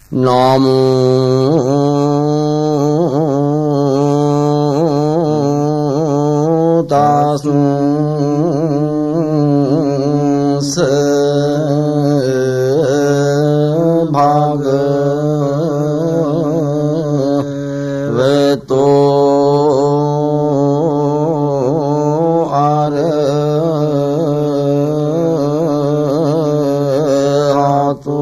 Namo tassa bhagavato arahato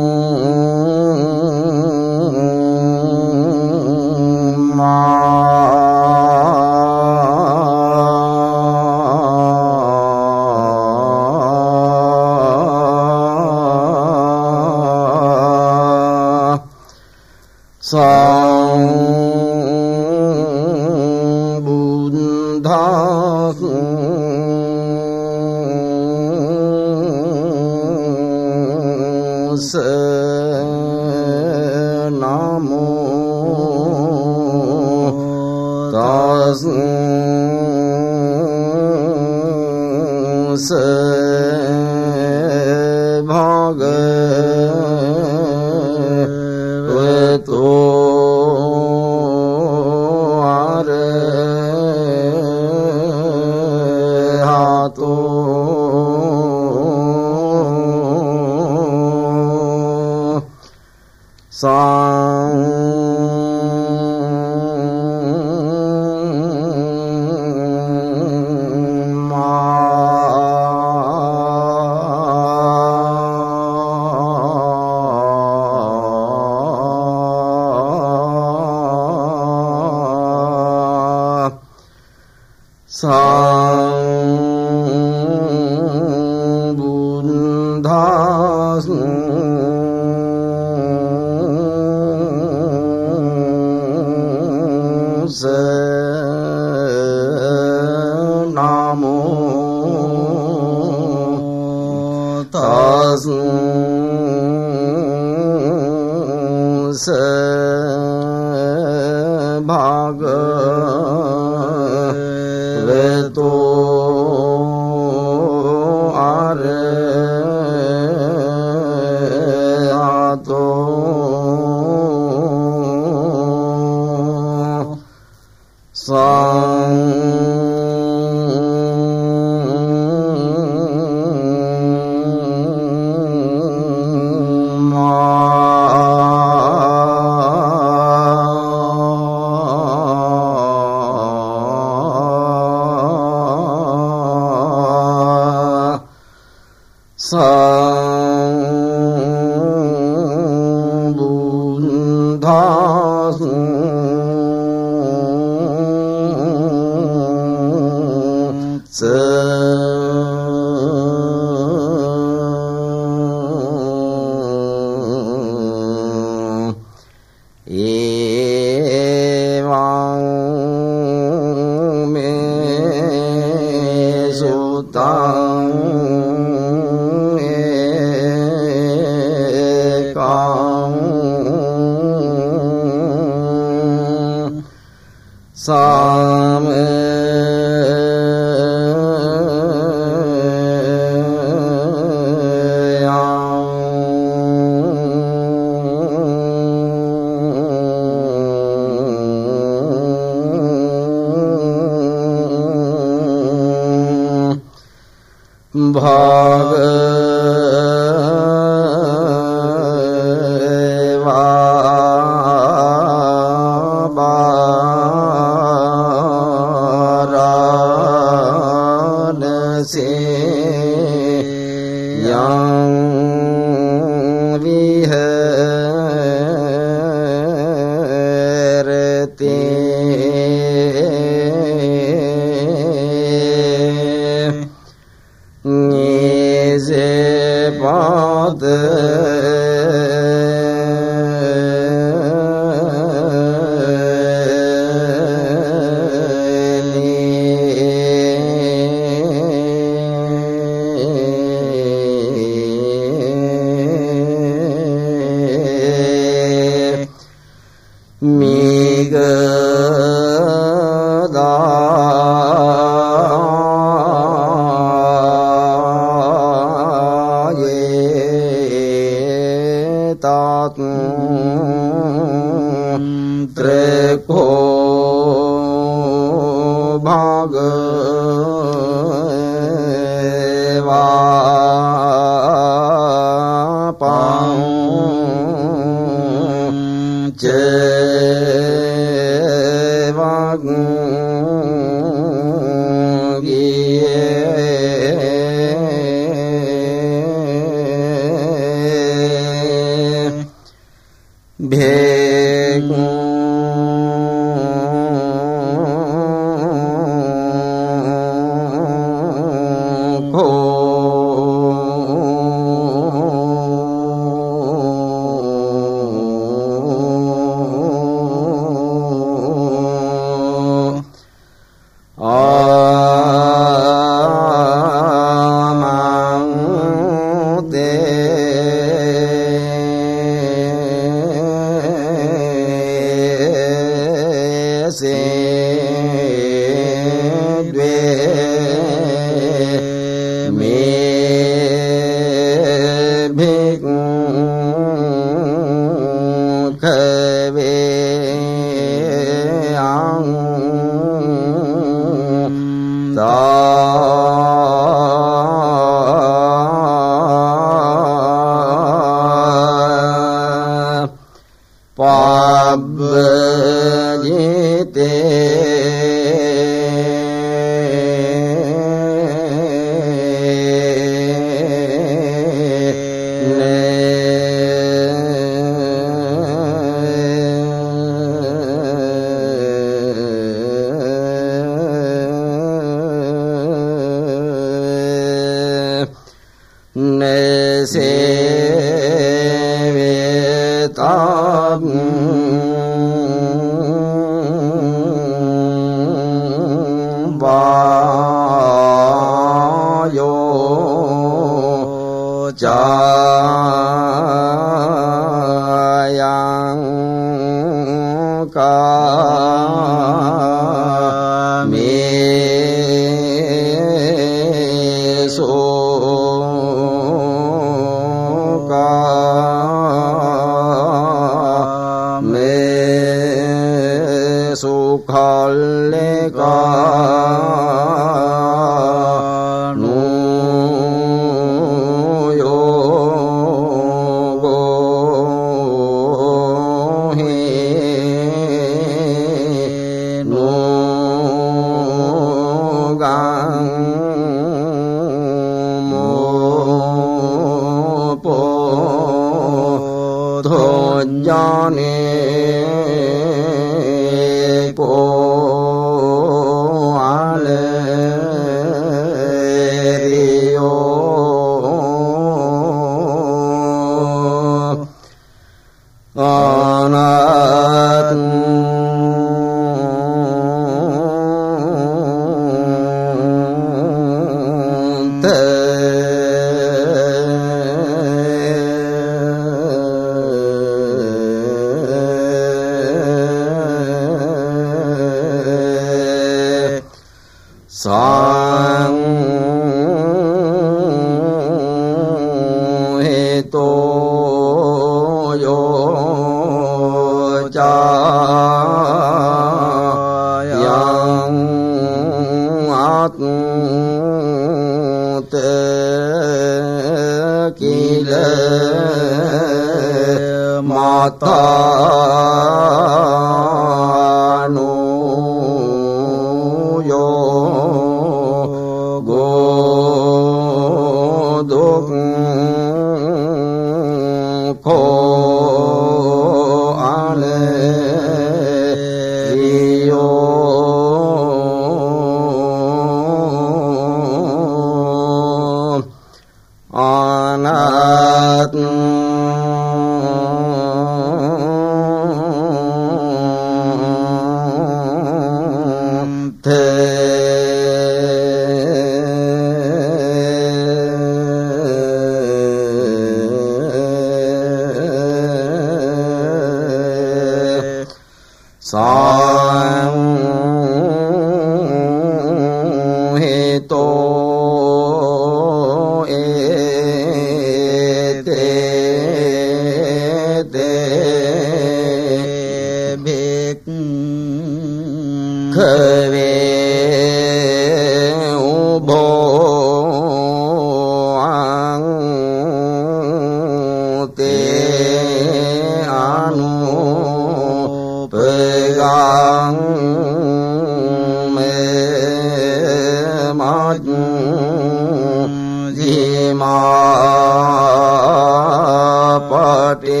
පටි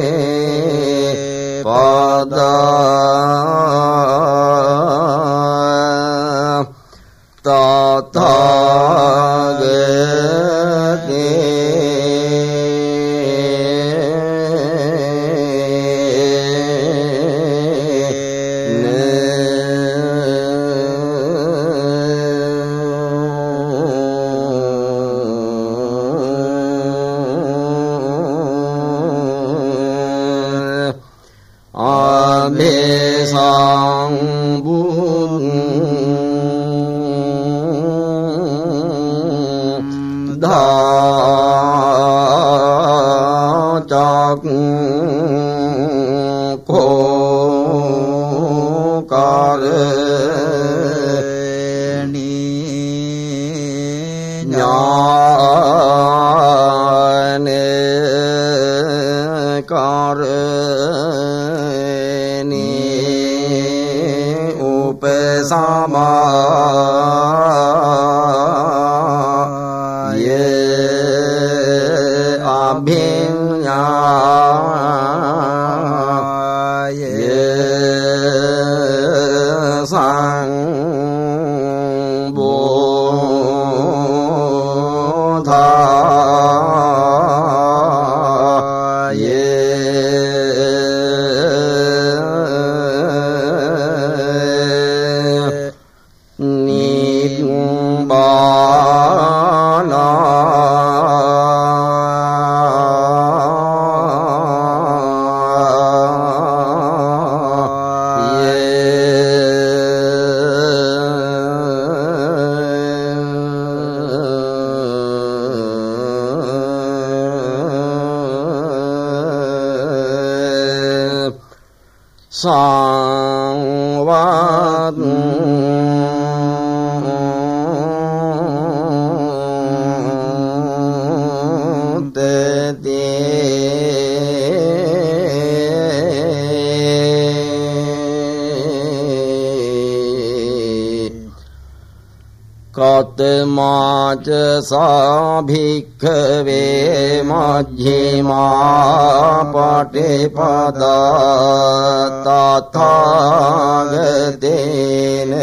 පදා කතමාච සාභික්ඛවේ මජ්ක්‍ධිමා පටිපදා තථාගතේන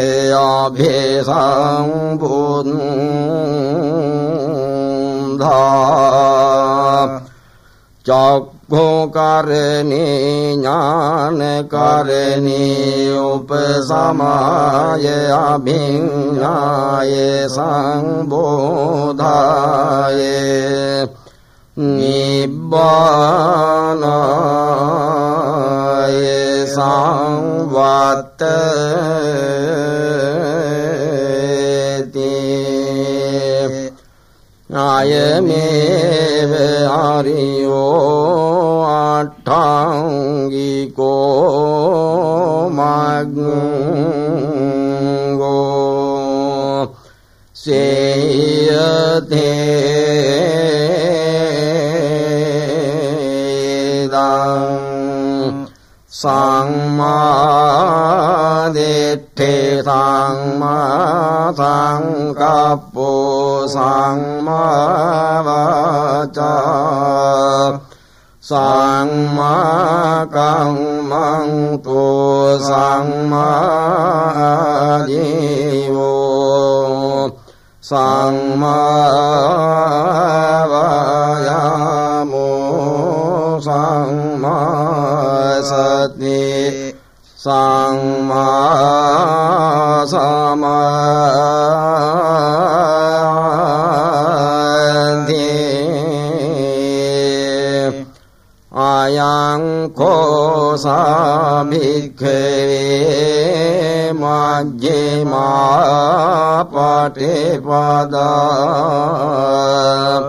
අභිසම්බුද්ධා චක්ඛුකරණේ ඥානකරණේ උපසමාය අභිඤ්ඤාය සංබෝධාය නිබ්බානාය සංවත්තති ආයමේව ආරියෝ අට්ඨාංගිකෝ මග්ගෝ සේයතේදං සම්මා දිට්ඨි සම්මා සංකප්පෝ සම්මා වාචා සම්මා කම්මන්තෝ සම්මා ජීවෝ සම්මා වායාමෝ සම්මා සති සම්මා සමාධි අයං කෝ සාභික්ඛවේ මජ්ක්‍ධිමා පටිපදා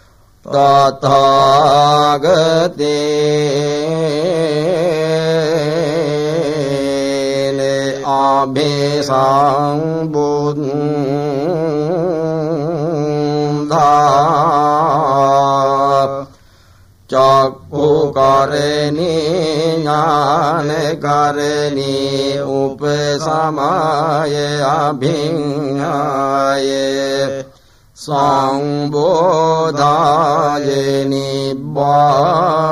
තථාගතේන අභිසම්බුද්ධා චක්ඛුකරණේ ඥානකරණේ උපසමාය අභිඤ්ඤාය සංබෝධාය නිබ්බානාය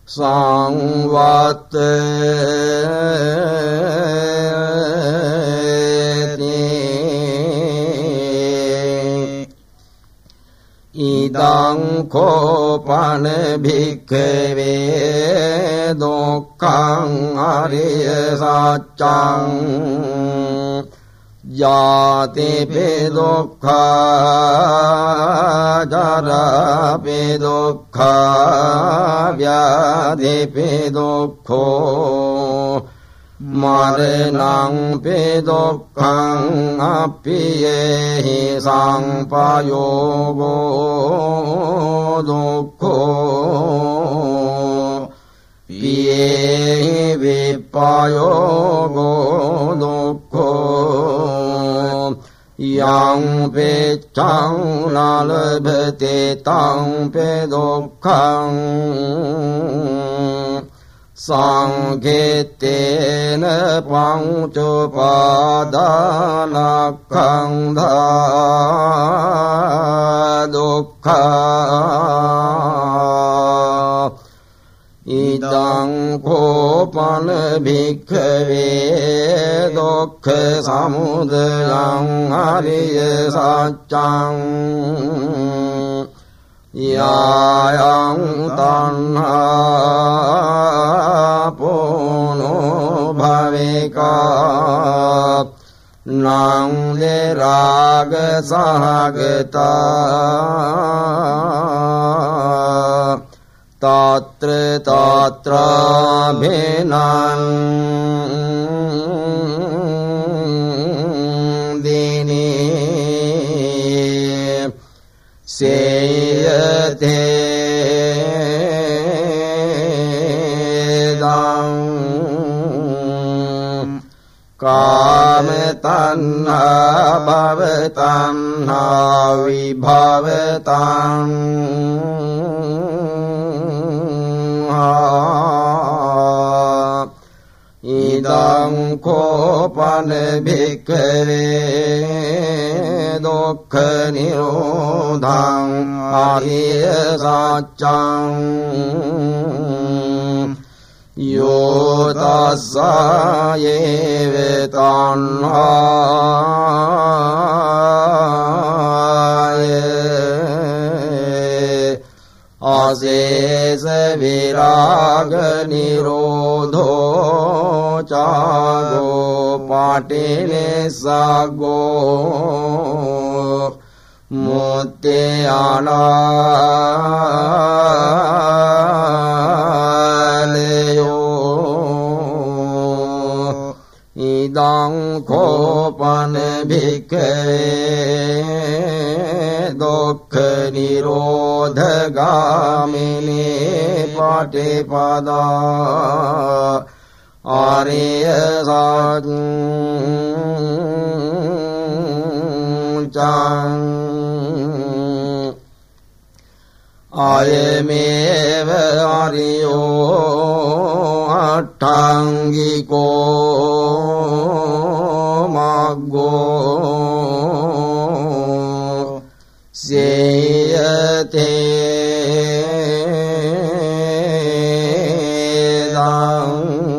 สังวัตเตอิดังโคปันภิกขเวดุขังอริยสัจจังยาติปิดุขาจาราปิดุขาญาติปิดุโขมาเรนังปิดุขังอภิเยหิสังปโยโกดุโขปิเยหิวิปโยโกดุโขยังเปจังนาลเบติตังเปดุขังสังเกตเนปังจุปาดานักขังธาดุขาอิดังโคปันภิกขเวดุขสมุทัยังอริยสัจจังยายังตัณหาปุโนภเวกานังเดรากสหกตาตัตรตัตราเบนันดินีเสยเตดังกามตัณหาภวตัณหาวิภวตัณหาอิดังโคปันภิกขเวดุขนิโรธังอริยสัจจังโยตัสสะเยวตัณหาอาเสสวิรากนิโรโธจาโกปาติเนสโกมุตเตอานาเลโยอิดังโคปันภิกขเวดุขนิโรธกามินีปฏิปดาอริยสัจจังอาเยเมวะอริโยอัตถังกิโกมักโกเสยเตดัง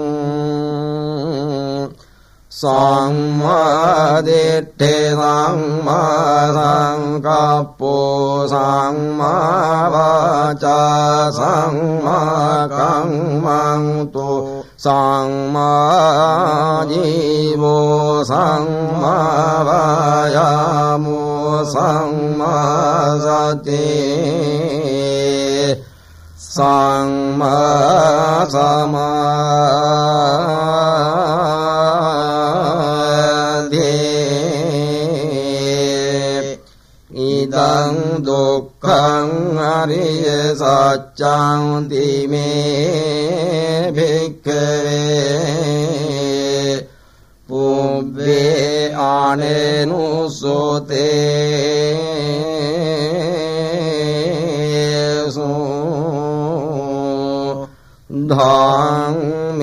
สัมมาทิฏฐิสัมมาสังกัปปุสัมมาวาจาสัมมากัมมันตุสัมมาญิโวสัมมาวายามุสัมมาสติสัมมาสมาธิอิดังดุขังอริยสัจจังติเมภิกขเวปุพเพอาเนนุสุเตสุธังเม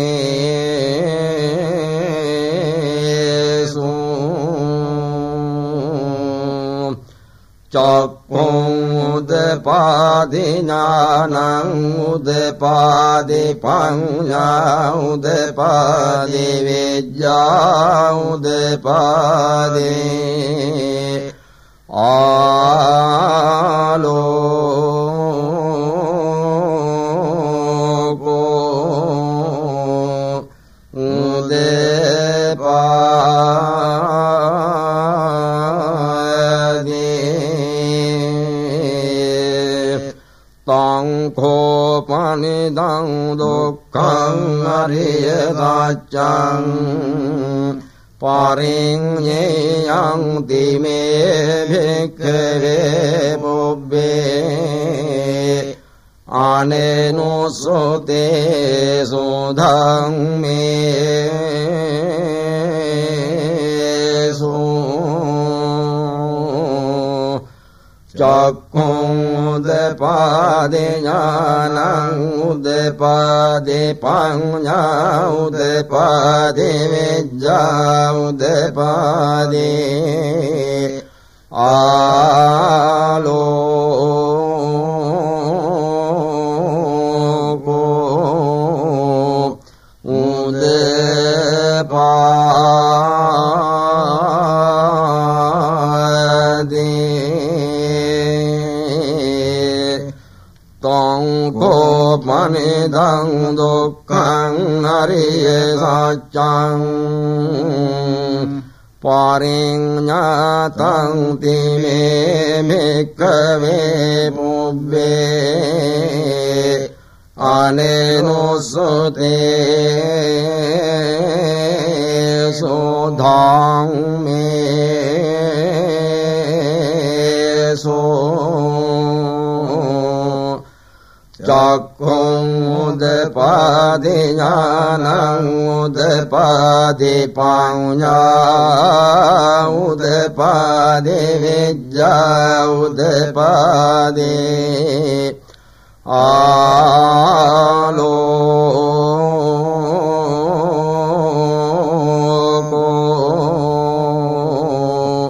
สุจักขุง උදපාදි ඥානං උදපාදි පඤ්ඤා උදපාදි විද්‍යා උදපාදි ආලෝකෝ උදපාදි තං කෝපනිදං දුක්ඛං අරිය සත්‍යං පරිඤ්ඤයං තිමේ භික්ඛවේ පුබ්බේ අනේනොසෝතේ සෝධම්මේ චක්ඛුං උදපාදි ඥානං උදපාදි පඤ්ඤා උදපාදි විද්‍යා උදපාදි ආලෝකෝ උදපාදි තං කෝපනිදං දුක්ඛං අරිය සත්‍යං පරිඤ්ඤාතං තිමේ භික්ඛවේ පුබ්බේ අනේනොසෝතේ සෝධම්මේ චක්ඛුං උදපාදි ඥානං උදපාදි පඤ්ඤා උදපාදි විද්‍යා උදපාදි ආලෝකෝ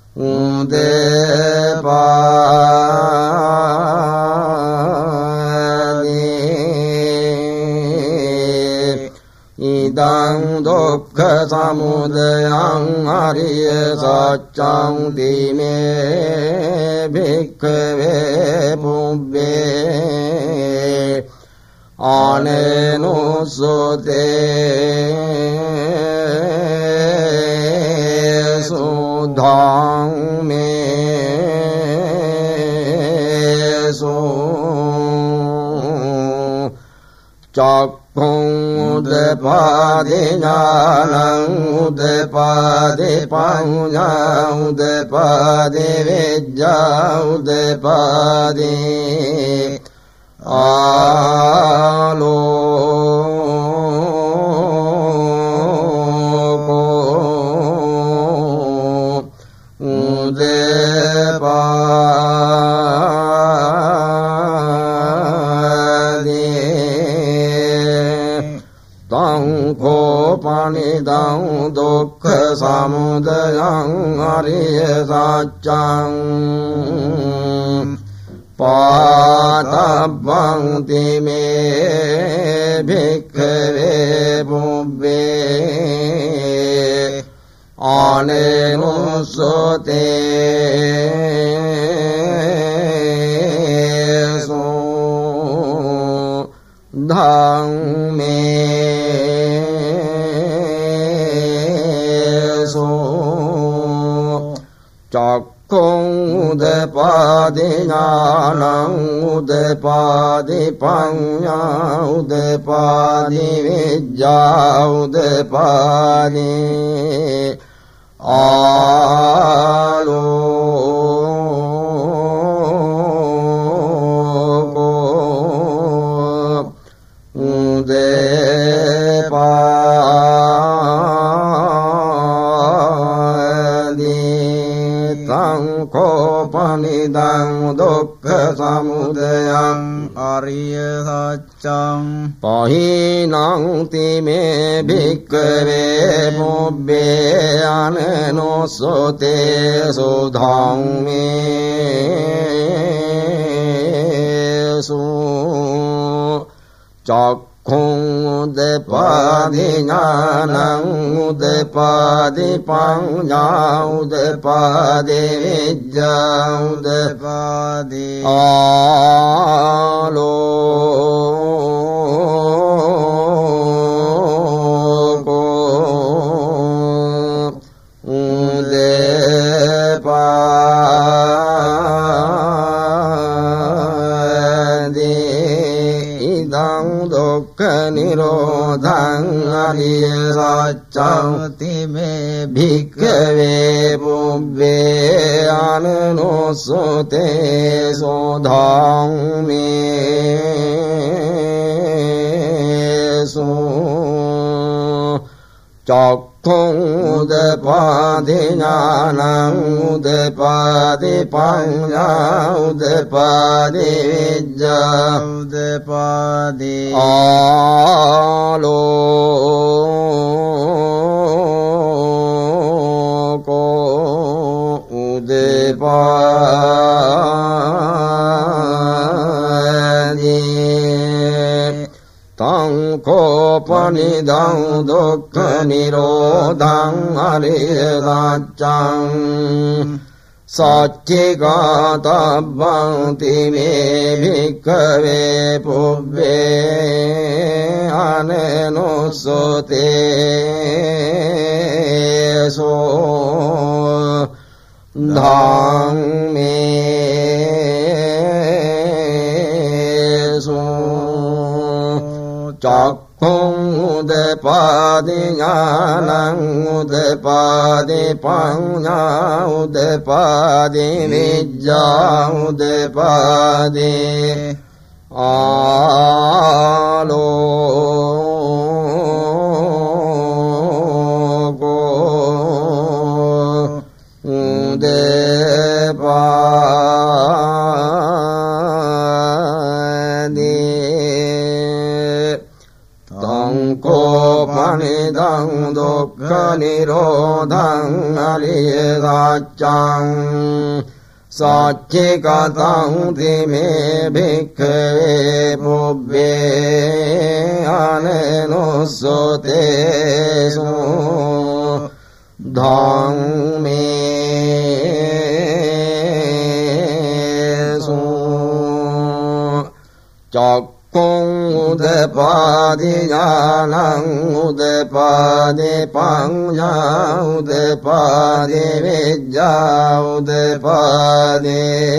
ඉදං දුක්ඛ සමුදයං අරිය සත්‍යං තිමේ භික්ඛවේ පුබ්බේ අනේනොසෝතේ සෝධම්මේ චක්ඛුං උදපාදි ඥානං උදපාදි පඤ්ඤා උදපාදි විද්‍යා උදපාදි ආලෝකෝ උදපාදි තං කෝපනිදං දුක්ඛ සමුදයං අරිය සත්‍යං පාතබ්බං තිමේ භික්ඛවේ පුබ්බේ අනේනොසෝතේ සෝධම්මේ චක්ඛුං උදපාදි ඥානං උදපාදි පඤ්ඤා උදපාදි විද්‍යා උදපාදි ආලෝකෝ උදපාදි තං කෝපනිදං දුක්ඛ සමුදයං අරිය සත්‍යං පහිනං තිමේ භික්ඛවේ පුබ්බේ අනේනොසෝතේ සෝධම්මේ චක්ඛුං උදපාදි ඥානං උදපාදි පඤ්ඤා උදපාදි විද්‍යා උදපාදි ආලෝකෝ උදපාදි ඉදං දුක්ඛ නිරෝධං අරිය සත්‍යං මේ භික්ඛවේ පුබ්බේ අනනෝසතේ සෝධං මේසු චක්ඛුං උදපාදි ඥානං උදපාදි පඤ්ඤා උදපාදි විද්‍යා උදපාදි ආලෝකෝ උදපාදි තං කෝපනිදං දුක්ඛ නිරෝධං අරිය සත්‍යං සච්චිකාතබ්බං තිමේ භික්ඛවේ පුබ්බේ අනනුස්සතේ සෝ ධම්මේසු චක්ඛුං උදපාදි ඥානං උදපාදි පඤ්ඤා උදපාදි විද්‍යා උදපාදි ආලෝකෝ උදපාදි කෝපනිදං දුක්ඛ නිරෝධං අරිය සත්‍යං සච්චිකතං තිමේ භික්ඛවේ පුබ්බේ අනනුස්සතේසු ධම්මේසු චක්ඛුං උදපාදි ඥානං උදපාදි පඤ්ඤා උදපාදි විද්‍යා උදපාදි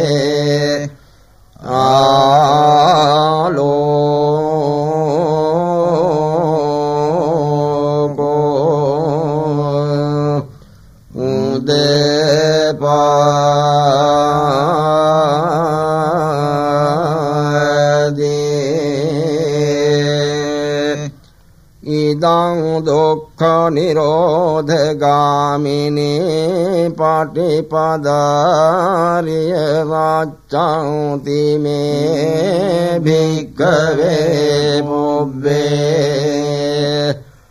ආලෝකෝ උදපාදි ඉදං දුක්ඛ නිරෝධගාමිනී පටිපදාරිය වච්ඡන්ති මේ භික්ඛවේ පුබ්බේ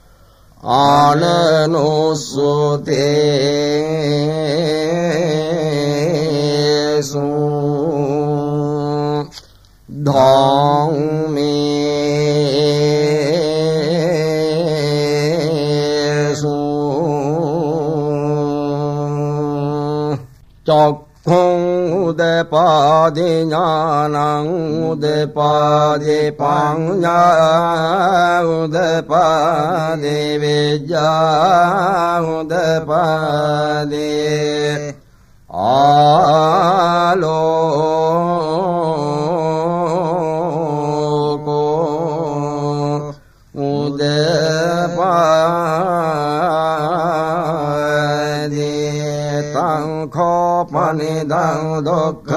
අනනුස්සතේසු ධම්මේසු චක්ඛුං උදපාදි ඥානං උදපාදි පඤ්ඤා උදපාදි විද්‍යා උදපාදි ආලෝකෝ උදපාදි තං කෝපනිදං දුක්ඛ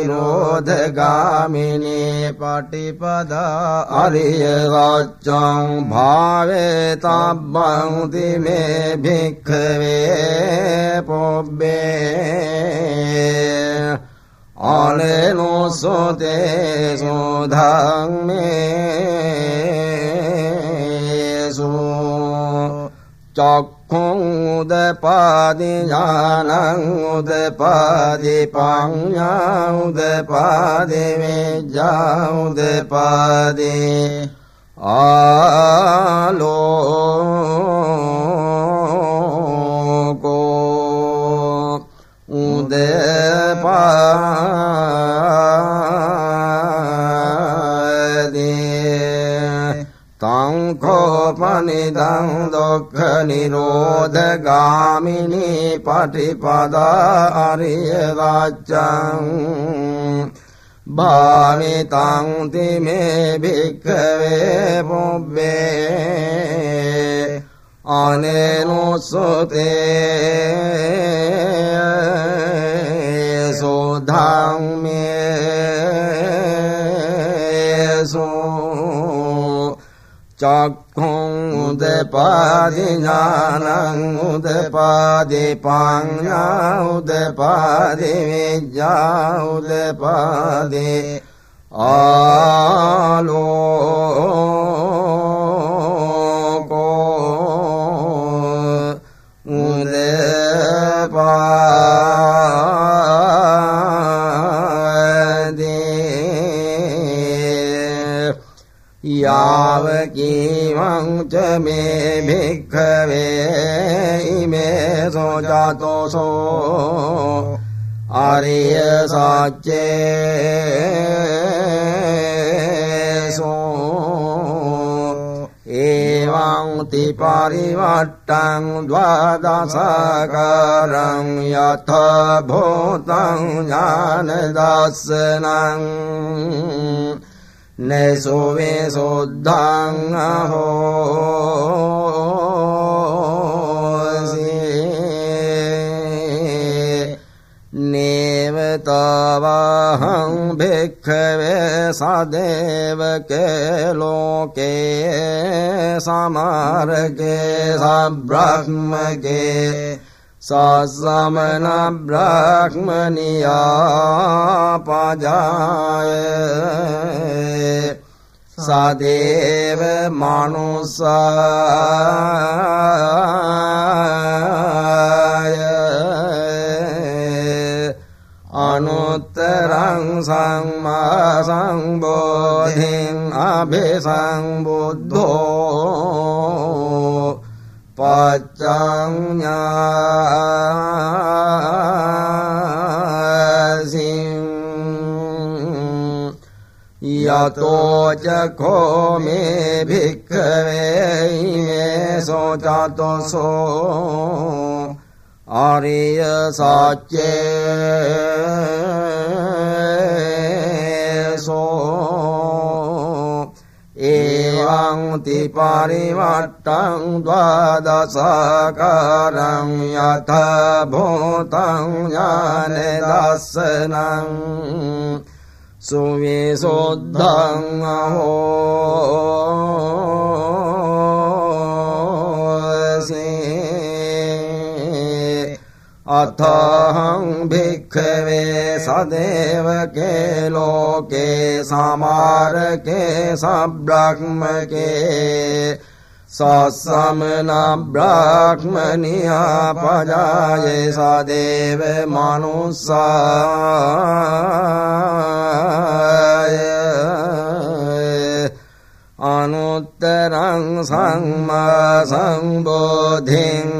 නිරෝධගාමිනී පටිපදා අරිය සත්‍යං භාවේතබ්බං තිමේ භික්ඛවේ පුබ්බේ අනනුස්සතේසු ධම්මේසු චක්ඛුං උදපාදි උදපාදි ඥානං උදපාදි පඤ්ඤා උදපාදි විඤ්ඤා උදපාදි ආලෝකෝ උදපාදි තං කෝපනිදං දුක්ඛ නිරෝධ ගාමිනී පටිපදා අරිය සත්‍යං භාවිතං තිමේ භික්ඛවේ පුබ්බේ අනේනුසුතේ සෝධම්මේසු චක්ඛුං උදපාදි ඥානං උදපාදි පඤ්ඤා උදපාදි විඤ්ඤා උදපාදි ආලෝකෝ උදපාදි යාව කීවං ච මේ භික්ඛවේ ඉමේ සෝජාතෝසෝ ආරිය සච්චේසෝ එවං ති පරිවට්ටං ද්වාදසකරං යත භූතං ඥාන දස්සනං නේසෝවේ සෝද්ධං අහෝසි නේවතවහං භික්ඛවේ සදේවකේ ලෝකේ සමාරකේ සබ්‍රහ්මකේ සසමන බ්‍රහ්මනියා පජාය සදේව මනුසාය අනුත්තරං සම්මා සම්බෝධින් අභිසම්බුද්ධෝ පච්චඤ්ඤාසින් යතෝ චඛෝ මේ භික්ඛවේ ඉමේ සෝචාතෝසෝ ආරිය සච්චේසෝ එවං ති පරිවට්ටං ද්වාදසකරං යත භූතං ඥාන දස්සනං සුවිසුද්ධං අහෝසි අතහං භික්ඛවේ සදේවකේ ලෝකේ සමාරකේ සබ්‍රහ්මකේ සසමන බ්‍රහ්මනියා පජායේ සදේව මනුසාය අනුත්තරං සම්මා සම්බෝධින්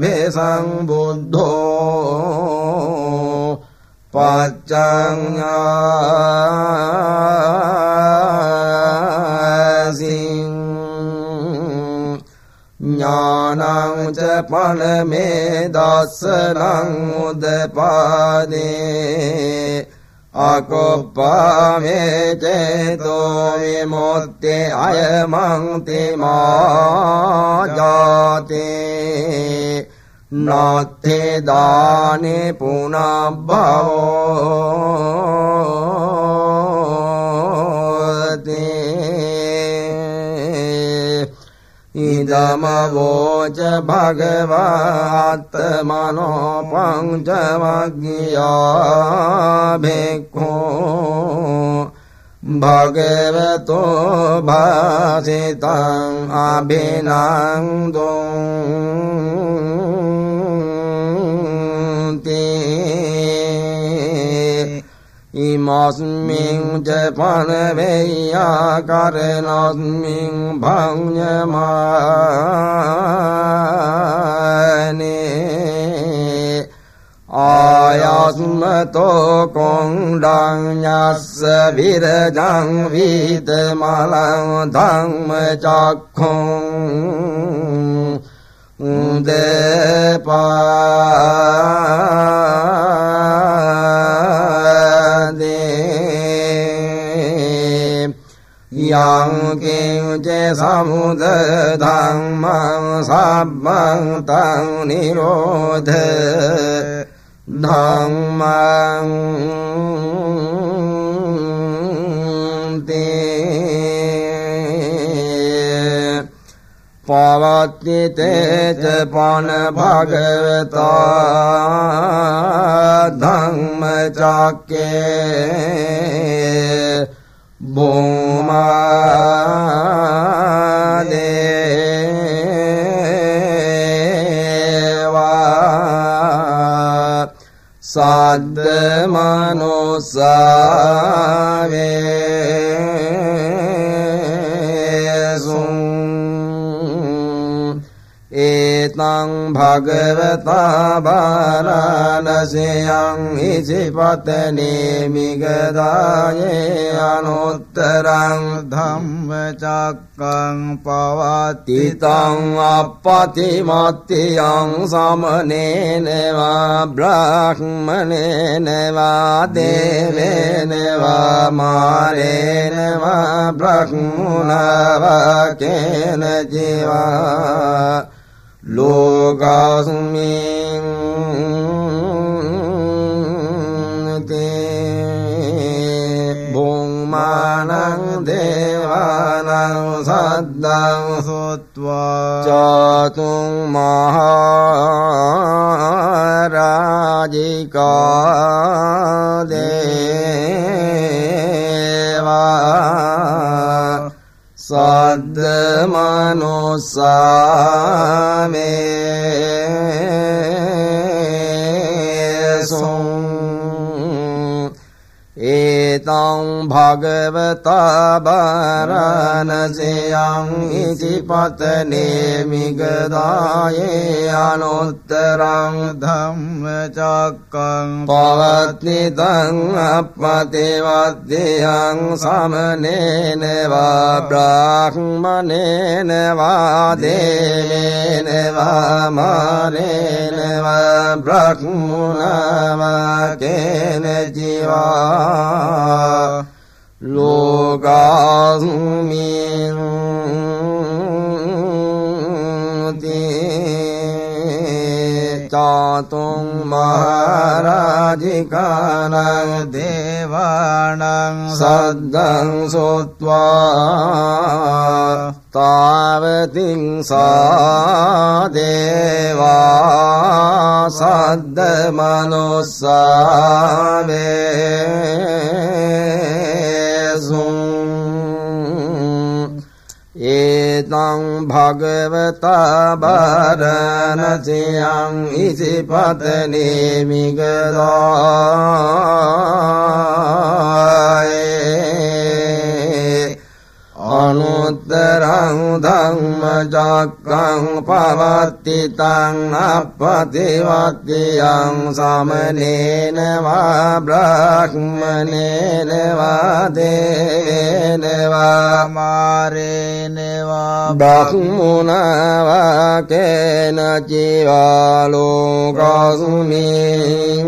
අභිසම්බුද්ධෝ පච්චඤ්ඤාසින් ඥානං ච පනමේ දස්සනං උදපාදේ අකොප්පාමේ චේතෝ විමුක්ති අයමන්ති මාජාතේ නාත්තේ දානේ පුනබ්බවෝතේ ඉදමවෝච භගවාත්මනෝ පංචමග්ගියා භික්ඛෝ භගවතෝ භාසිතං අභිනන්දුං ඉමස්මින් ජපනවෙයා කරනස්මින් භංජමානේ ආයස්මතෝ කොණ්ඩං යස්ස විරජං විතමලං ධම්ම චක්ඛුං උදපාදේ යං කිංච සමුද ධම්මං සබ්බං තං නිරෝධ ධම්මං පවත්තිතේච පන භගවතා ධම්මචක්කේ භූමාදේවා සද්ද මනුස්සාවේ ඒතං භගවතා බාරාණසයං ඉසිපතනේ මිගදායේ අනුත්තරං ධම්මචක්කං පවත්තිතං අප්පතිමත්තියං සමනේනවා බ්‍රාහ්මනේනවා දේවේනවා මාරේනවා බ්‍රහ්මුණවා කේන ජීවා ලෝකස්මින් භූමානං දේවානං සද්දං සොත්වා චතුං මහරාජිකා දේවා සද්ද මනුස්සාමේසුං ඒතං භගවතා බාරාණසයං ඉසිපතනේ මිගදායේ අනුත්තරං ධම්මචක්කං පවත්තිතං අප්පතිවත්තියං සමනේනවා බ්‍රාහ්මනේනවා දේවේනවා මාරේනවා බ්‍රහ්මුණවා කේන ජීවා ලෝකස්මින් චතුං මහරාජිකානං දේවානං සද්දං සොත්වා තාවතිං සා දේවා සද්ද මනුස්සාමේසුං ඒතං භගවතා බාරාණසයං ඉසිපතනේ මිගදායේ අනුත්තරං ධම්මචක්කං පවත්තිතං අප්පතිවත්තියං සමනේනවා බ්‍රාහ්මනේනවා දේවේනවා මාරේනවා බ්‍රහ්මුණවා කේන ජීවා ලෝකස්මින්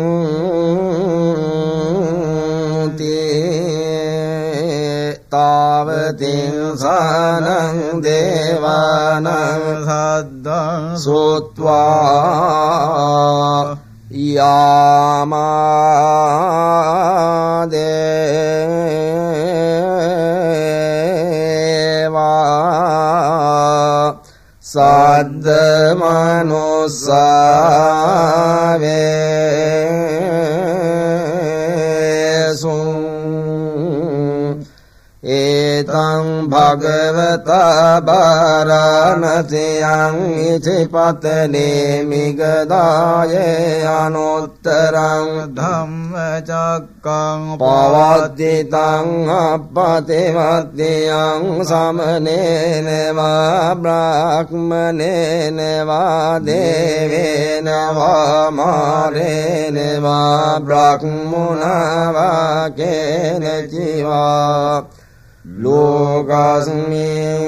තාවතිං සානං දේවානං සද්දං සොත්වා යාමාදේවා සද්ද මනුස්සාවේසුං ඒතං භග භගවතා බාරාණසියං ඉසිපතනේ මිගදායේ අනුත්තරං ධම්මචක්කං පවත්තිතං අප්පතිවත්තියං සමනේන වා බ්‍රාහ්මනේන වා දේවේන වා මාරේන වා බ්‍රාහ්මනා වා කේන ජීවා ලෝකස්මින්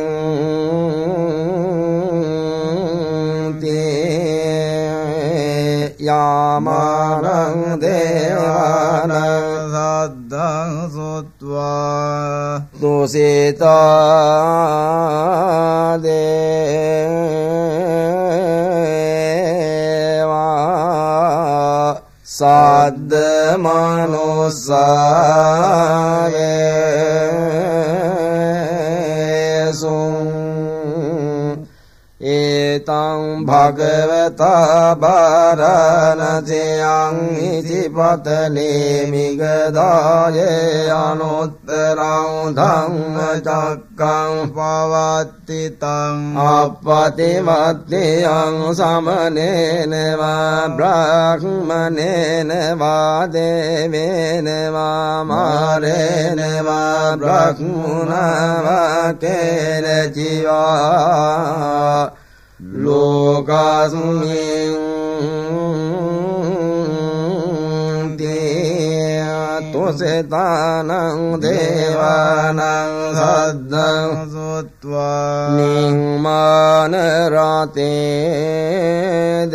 යාමානං දේවානං සද්දං සුත්වා දුසිතා දේවා සද්ද මනුස්සායේසුං ඒතං භගවතා බාරාණසියං ඉසිපතනේ මිගදායේ අනුත්තරං ධම්මචක්කං පවත්තිතං අප්පතිවත්තියං සමනේන වා බ්‍රාහ්මනේන වා දේවේන වා මාරේන වා බ්‍රාහ්මනා වා කේන ජීවා ලෝකස්මින් තුසිතානං දේවානං සද්දං සුත්වා නිම්මාන රතේ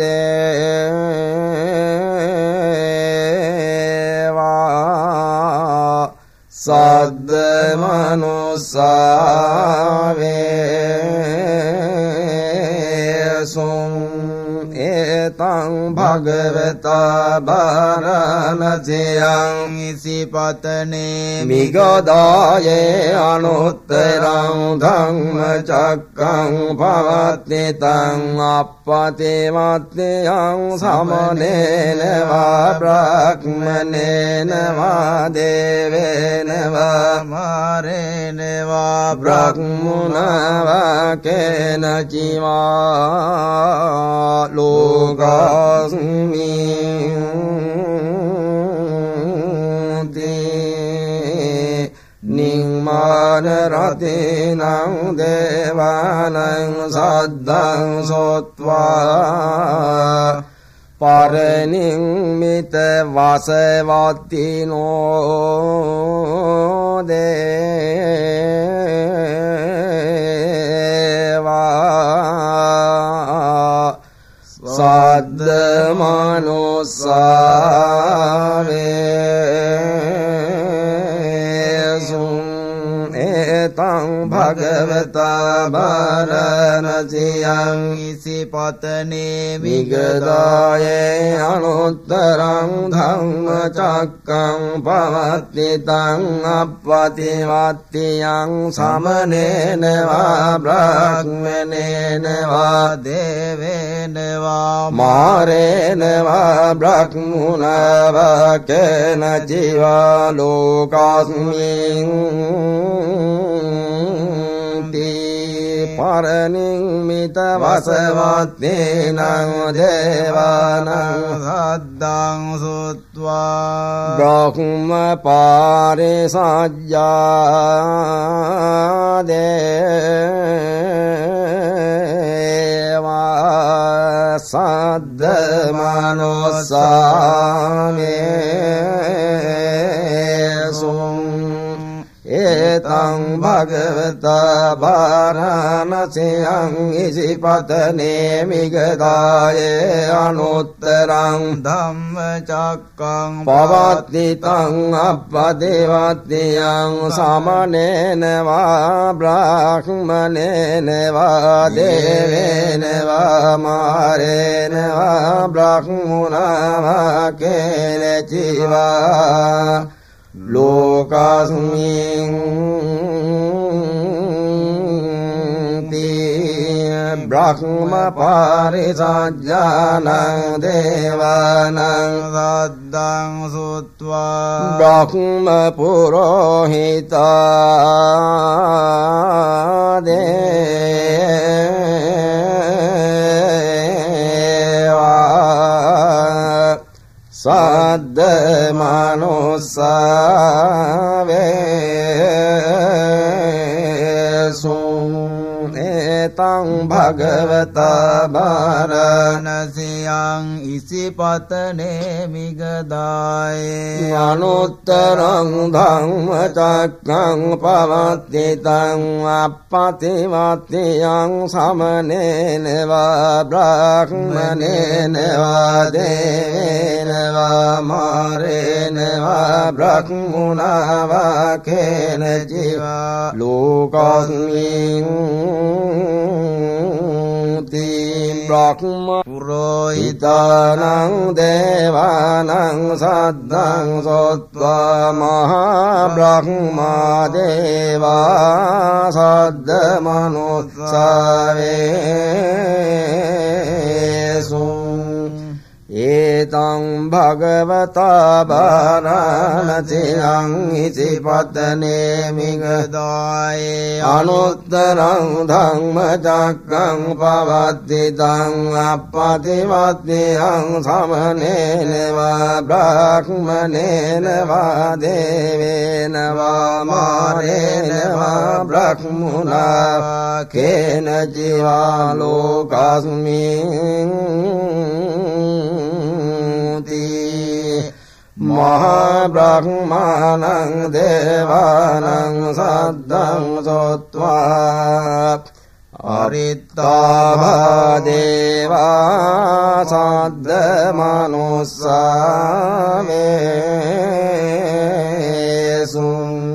දේවා සද්ද මනුස්සාවේ ඒතං භගවතා බාරාණසියං ඉසිපතනේ මිගදායේ අනුත්තරං ධම්මචක්කං පවත්තිතං අප්පතිවත්තියං සමනේන වා බ්‍රාහ්මනේන වා දේවේන වා මාරේන වා බ්‍රාහ්මනා වා කේන ජීවා ලෝකස්මින් නිම්මාන රතේනං දේවානං සද්දං සොත්වා පරනිම්මිත වසවත්තිනෝ දේවා සද්ද මනුස්සාවේසුං ඒතං භගවතා බාරාණසියං ඉසිපතනේ මිගදායේ අනුත්තරං ධම්මචක්කං පවත්තිතං අප්පතිවත්තියං සමනේන වා බ්‍රාහ්මනේන වා දේවේන වා මාරේන වා බ්‍රාහ්මනා වා කේන ජීවා ලෝකස්මින් පරනිම්මිත වසවත්තේනං දේවානං සද්දං සුත්වා බ්‍රහ්ම පාරිසජ්ජා දේවා සද්ද මනුස්සාවේසුං ඒතං භගවතා බාරාණසියං ඉසිපතනේ මිගදායේ අනුත්තරං ධම්මචක්කං පවත්තිතං අප්පතිවත්තියං සමනේන වා බ්‍රාහ්මනේන වා දේවේන වා මාරේන වා බ්‍රාහ්මනා වා කේන ජීවා ලෝකස්මින් Brahma parisajjana devana saddang sutva Brahma purohita deva saddha manussa tang bhagavata varanasiyang isipatane migadaye anuttarang dhammacakkang pavattitang appativattiyang samanena va brahmanena va devena va marena va brahmuna va kena jiva lokasmin Brahma purohitanang devanang saddang sotva maha brahma deva saddha manusavesu etang bhagavata varanasiyang isipatane migadaye anuttarang dhammacakkang pavattitang appativattiyang samanena va brahmanena va devena va marena va brahmuna kena jiva lokasmin Mahabrahmanang devanang saddang sotva arittabha deva saddha manussa vesu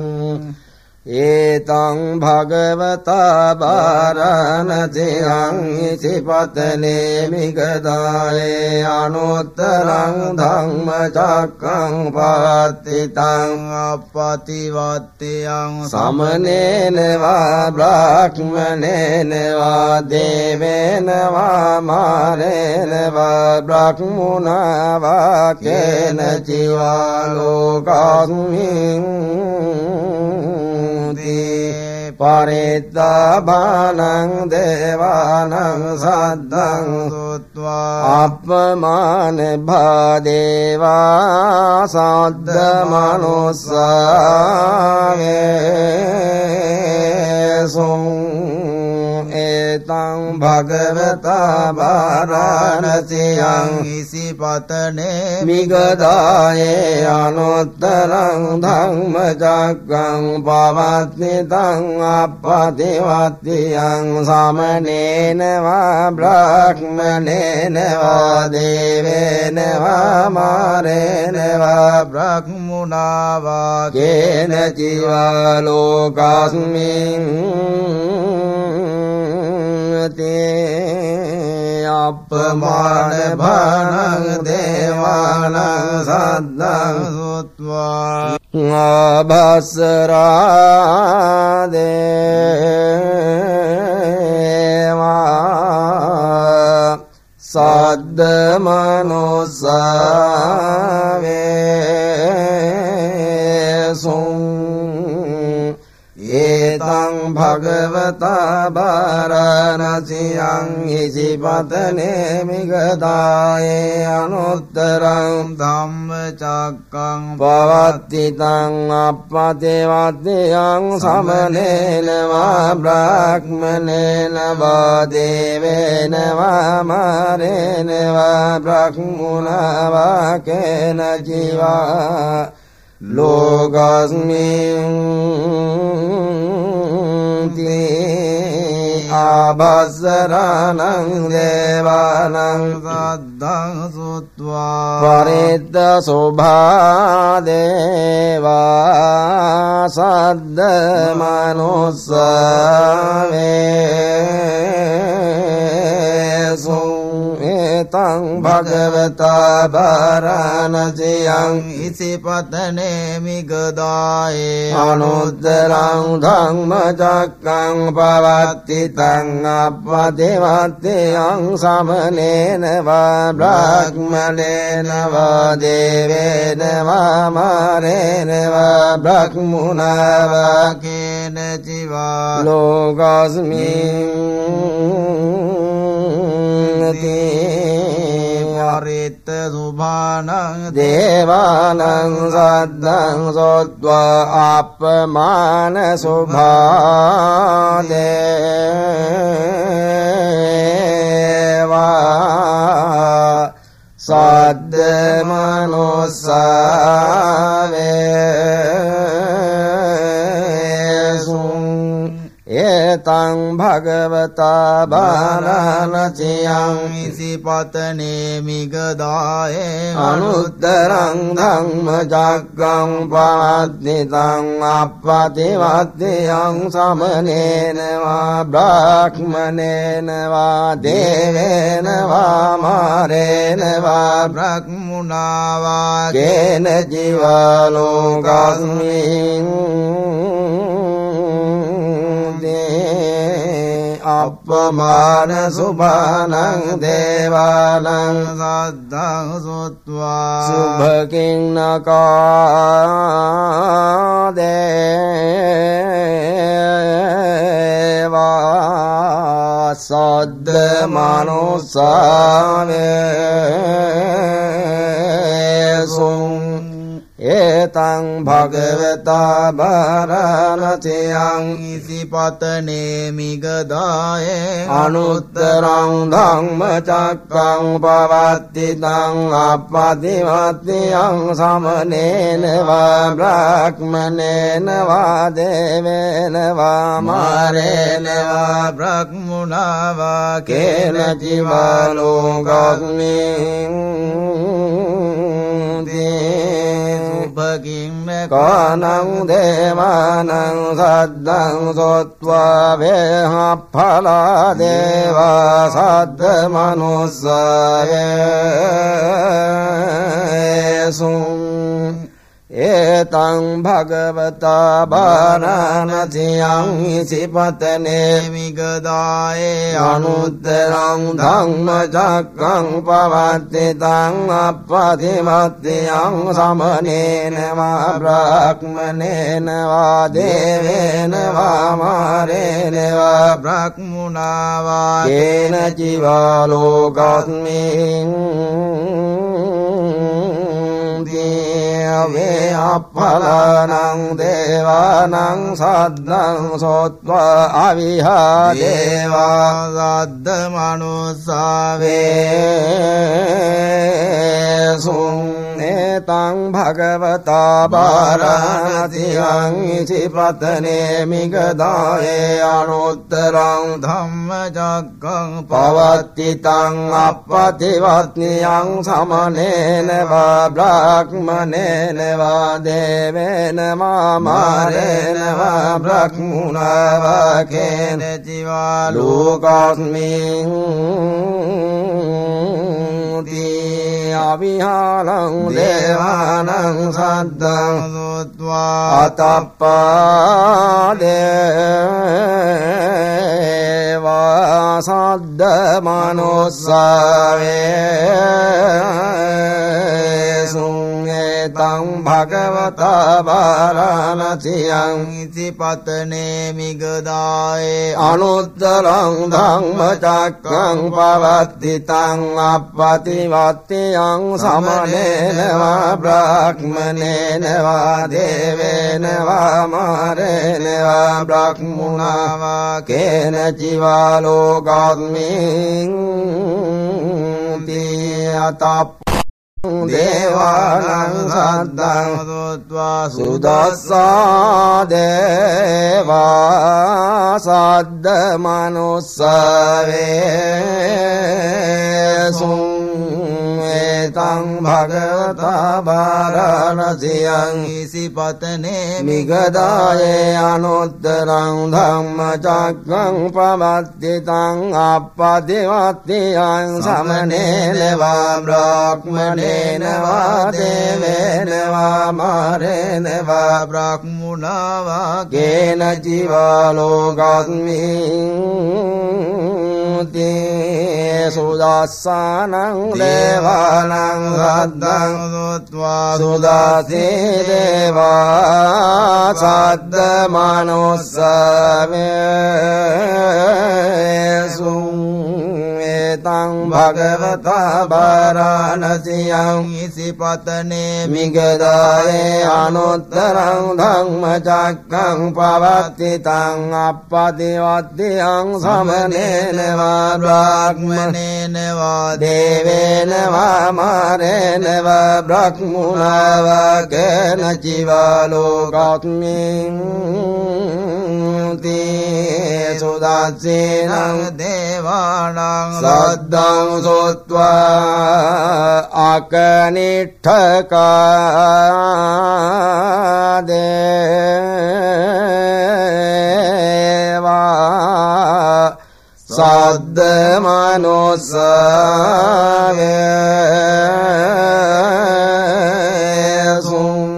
etang bhagavata varanasiyang isipatane migadaye anuttarang dhammacakkang pavattitang appativattiyang samanena va brahmanena va devena va marena va brahmuna va kena jiva lokasmin parittabhanang devanang saddang sutva appamane bhadeva saddha manussa vesu etang bhagavata varanasiyang isipatane migadaye anuttarang dhammacakkang pavattitang appativattiyang samanena va brahmanena va devena va marena va brahmuna va kena jiva lokasmin appamane bhanang devanang saddang sutva abhasra deva saddha manussa vesu etang bhagavata varanasiyang isipatane migadaye anuttarang dhammacakkang pavattitang appativattiyang samanena va brahmanena va devena va marena va brahmuna va kena jiva lokasmin abhasaranang devanang saddang sutva paritta subha deva saddha manussa vesu තං භගවතා බාරාණසියං ඉසිපතනේ මිගදායේ අනුත්තරං ධම්මචක්ඛං පවත්ති තං අප්පතිවත්තියං සමනේන වා බ්‍රහ්මණේන වා දේවේන වා මාරේන වා බ්‍රහ්මුණා වා කේන ජීවා ලෝකස්මින් වරිත සුභානං දේවානං සද්දං සොත්වා අප්පමාන සුභා දේවා සද්ද මනුස්සාවේසුං ඒතං භගවතා බාරාණසියං ඉසිපතනේ මිගදායේ අනුත්තරං ධම්මචක්ඛං පවත්ති තං අප්පතිවත්තියං සමනේන වා බ්‍රහ්මණේන වා දේවේන වා මාරේන වා බ්‍රහ්මුණා වා කේන ජීවා ලෝකස්මින් අප්පමාන සුභානං දේවානං සද්දං සොත්වා සුභකින්නකා දේවා සද්ද මනුස්සාවේසුං ඒතං භගවතා බාරාණසියං ඉසිපතනේ මිගදායේ අනුත්තරං ධම්මචක්ඛං පවත්ති තං අප්පතිවත්තියං සමනේන වා බ්‍රහ්මණේන වා දේවේන වා මාරේන වා බ්‍රහ්මුණා වා කේන ජීවා ලෝකස්මින් කානං දේවානං සද්දං සොත්වා වේහප්පලා දේවා සද්ද මනුස්සාවේසුං ඒතං භගවතා බාරාණසියං ඉසිපතනේ මිගදායේ අනුත්තරං ධම්මචක්ඛං පවත්ති තං අප්පතිවත්තියං සමනේන වා බ්‍රහ්මණේන වා දේවේන වා මාරේන වා බ්‍රහ්මුණා වා කේන ජීවා ලෝකස්මින් වේ අප්පලානං දේවානං සද්දං සොත්වා අවිහා දේවා සද්ද මනුස්සාවේසුං ඒතං භගවතා බාරාණසියං ඉසිපතනේ මිගදායේ අනුත්තරං ධම්මචක්ඛං පවත්ති තං අප්පතිවත්තියං සමනේන වා බ්‍රහ්මණේන වා දේවේන වා මාරේන වා බ්‍රහ්මුණා වා කේන ජීවා ලෝකස්මින් අවිහාලං දේවානං සද්දං සොත්වා අතප්පා දේවා සද්ද මනුස්සාවේසුං ඒතං භගවතා බාරාණසියං ඉසිපතනේ මිගදායේ අනුත්තරං ධම්මචක්ඛං පවත්ති තං අප්පතිවත්තියං සමනේන වා බ්‍රහ්මණේන වා දේවේන වා මාරේන වා බ්‍රහ්මුණා වා කේන ජීවා ලෝකස්මින් අතප්ප දේවානං සද්දං සොත්වා සුදස්සා දේවා සද්ද මනුස්සාවේසුං තං භගවතා වාරාණසියං ඉසිපතනේ මිගදායේ අනුත්තරං ධම්මචක්ඛං පවත්ති තං අප්පදිවත්තියං සමනේන වා බ්‍රාහ්මනේන වා දේවේන වා මාරේන වා බ්‍රාහ්මුණා වා කේන ජීවා ලෝකස්මින් සුදස්සානං දේවානං සද්දං සුත්වා සුදාසේ දේවා සද්ද මනුස්සමේසුං තං භගවතා වාරාණසියං ඉසිපතනේ මිගදායේ අනුත්තරං ධම්මචක්ඛං පවත්ති තං අප්පදිවත්තියං සමනේන වා බ්‍රාහ්මනේන වා දේවේන වා මාරේන වා බ්‍රහ්මුණා වා කේන ජීවා ලෝකස්මින් සුදාසේනං දේවානං සද්දං සොත්වා අකනිට්ඨකා දේවා සද්ද මනුස්සමේසුං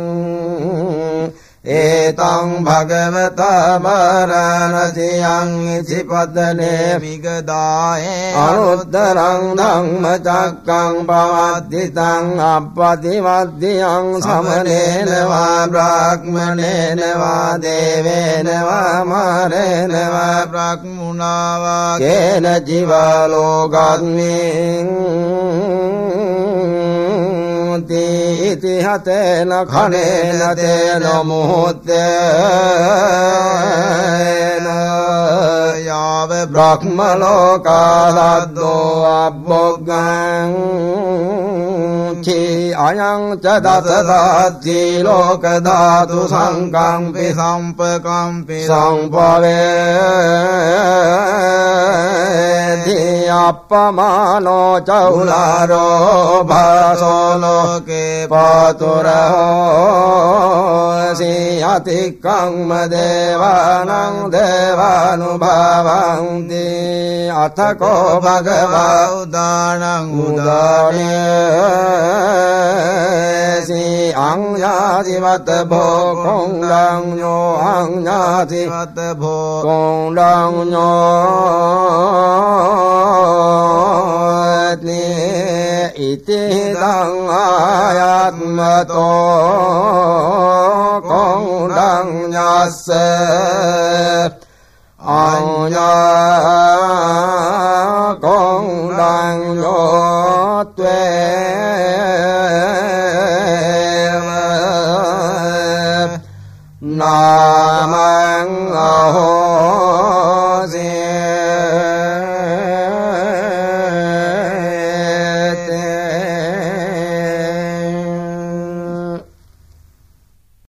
ඒතං භගවතා වාරාණසියං ඉසිපතනේ මිගදායේ අනුත්තරං ධම්මචක්ඛං පවත්ති තං අප්පදිවත්තියං සමනේන වා බ්‍රාහ්මනේන වා දේවේන වා මාරේන වා බ්‍රාහ්මුණා වා කේන ජීවා ලෝකස්මින් ඉති හතේන khණේන තේන මුහුත්තේන යාව බ්‍රහ්ම ලෝකාදෝ අබ්බොග්ගං චී අයං ච දසදාති ලෝක ධාතු සංකම්පි සම්පකම්පි සංපවේති අප්පමානෝ චෞලාරෝ භාසෝ ලෝකේ පාතුරෝ සියතික්ඛම්ම දේවානං දේවානුභාවන්ති අතකෝ භගවා උදානං උදානේසි අඤ්ඤාතිවත භෝකොංගං යෝ අඤ්ඤාතිවත භෝකොංගං යෝ ඉති දං ආයත්මතෝ කොංඩං ඤස්ස අඤ්ඤා කොංඩං යොත්වේව නාමං අහෝසි